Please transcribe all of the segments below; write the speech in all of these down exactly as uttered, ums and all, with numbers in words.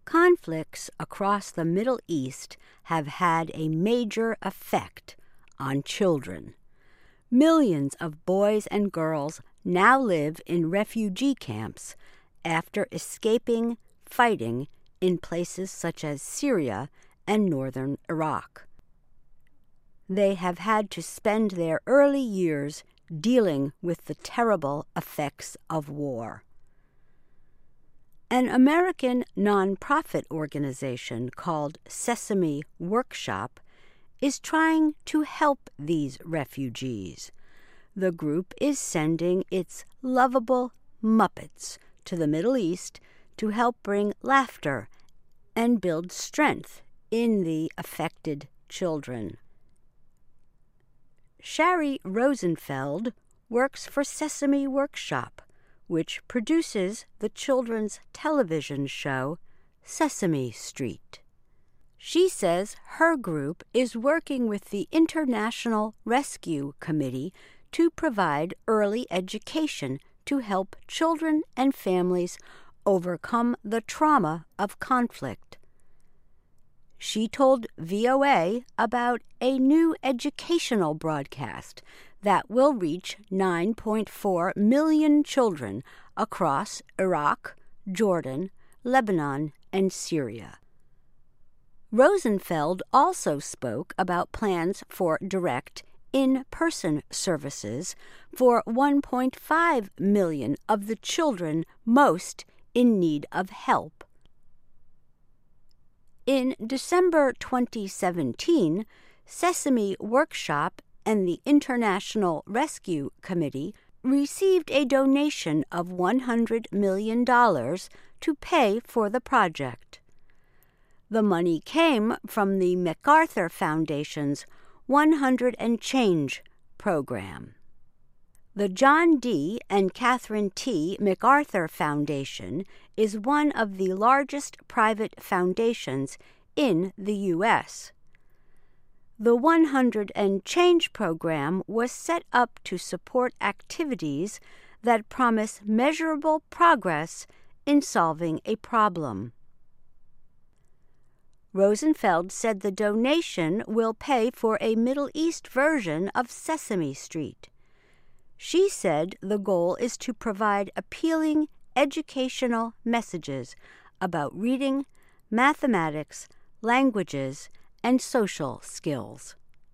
Conflicts across the Middle East have had a major effect on children. Millions of boys and girls now live in refugee camps after escaping fighting in places such as Syria and northern Iraq. They have had to spend their early years dealing with the terrible effects of war. An American nonprofit organization called Sesame Workshop is trying to help these refugees. The group is sending its lovable Muppets to the Middle East to help bring laughter and build strength in the affected children. Shari Rosenfeld works for Sesame Workshop, which produces the children's television show Sesame Street. She says her group is working with the International Rescue Committee to provide early education to help children and families overcome the trauma of conflict. She told V O A about a new educational broadcast that will reach nine point four million children across Iraq, Jordan, Lebanon, and Syria. Rosenfeld also spoke about plans for direct in-person services for one point five million of the children most in need of help. In December twenty seventeen, Sesame Workshop and the International Rescue Committee received a donation of one hundred million dollars to pay for the project. The money came from the MacArthur Foundation's one hundred and Change program. The John D. and Catherine T. MacArthur Foundation is one of the largest private foundations in the U S The one hundred and Change program was set up to support activities that promise measurable progress in solving a problem. Rosenfeld said the donation will pay for a Middle East version of Sesame Street. She said the goal is to provide appealing educational messages about reading, mathematics, languages, and social skills.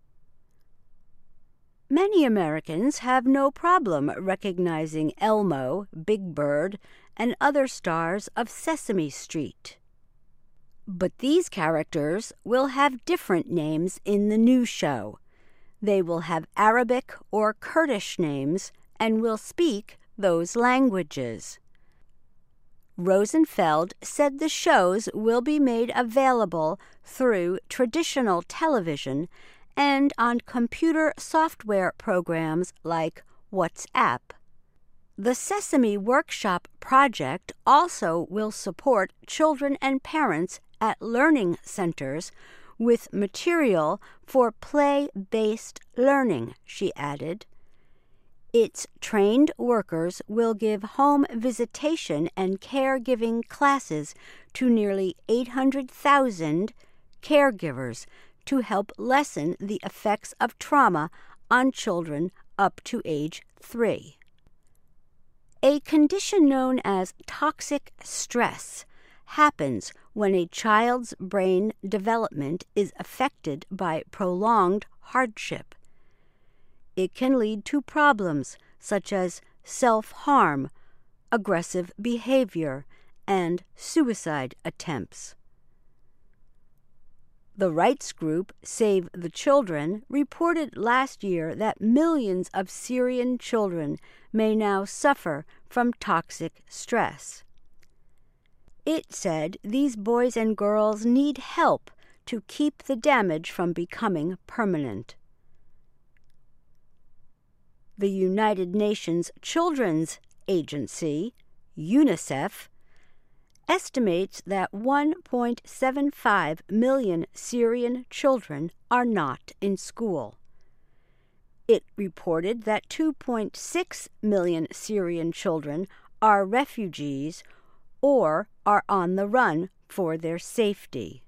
Many Americans have no problem recognizing Elmo, Big Bird, and other stars of Sesame Street. But these characters will have different names in the new show. They will have Arabic or Kurdish names and will speak those languages. Rosenfeld said the shows will be made available through traditional television and on computer software programs like WhatsApp. The Sesame Workshop project also will support children and parents at learning centers with material for play-based learning, she added. Its trained workers will give home visitation and caregiving classes to nearly eight hundred thousand caregivers to help lessen the effects of trauma on children up to age three. A condition known as toxic stress happens when a child's brain development is affected by prolonged hardship. It can lead to problems such as self-harm, aggressive behavior, and suicide attempts. The rights group Save the Children reported last year that millions of Syrian children may now suffer from toxic stress. It said these boys and girls need help to keep the damage from becoming permanent. The United Nations Children's Agency, UNICEF, estimates that one point seven five million Syrian children are not in school. It reported that two point six million Syrian children are refugees or are on the run for their safety.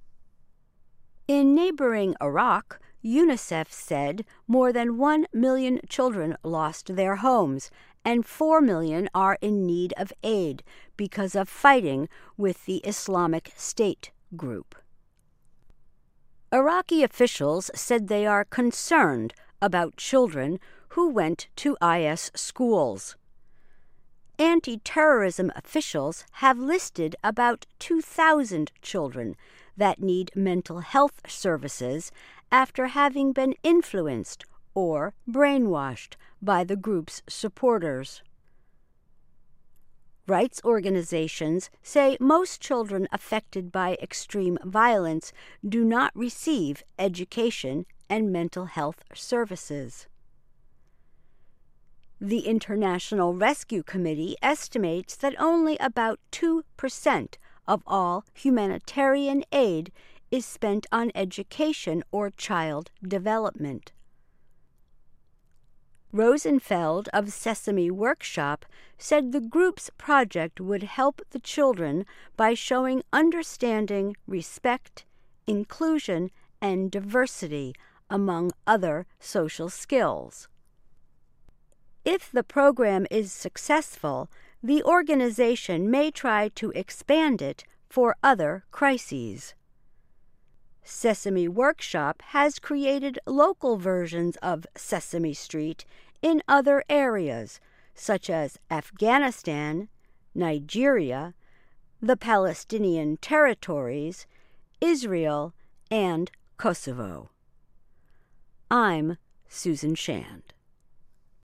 In neighboring Iraq, UNICEF said more than one million children lost their homes, and four million are in need of aid because of fighting with the Islamic State group. Iraqi officials said they are concerned about children who went to I S schools. Anti-terrorism officials have listed about two thousand children that need mental health services after having been influenced or brainwashed by the group's supporters. Rights organizations say most children affected by extreme violence do not receive education and mental health services. The International Rescue Committee estimates that only about two percent of all humanitarian aid is spent on education or child development. Rosenfeld of Sesame Workshop said the group's project would help the children by showing understanding, respect, inclusion, and diversity, among other social skills. If the program is successful, the organization may try to expand it for other crises. Sesame Workshop has created local versions of Sesame Street in other areas, such as Afghanistan, Nigeria, the Palestinian territories, Israel, and Kosovo. I'm Susan Shand.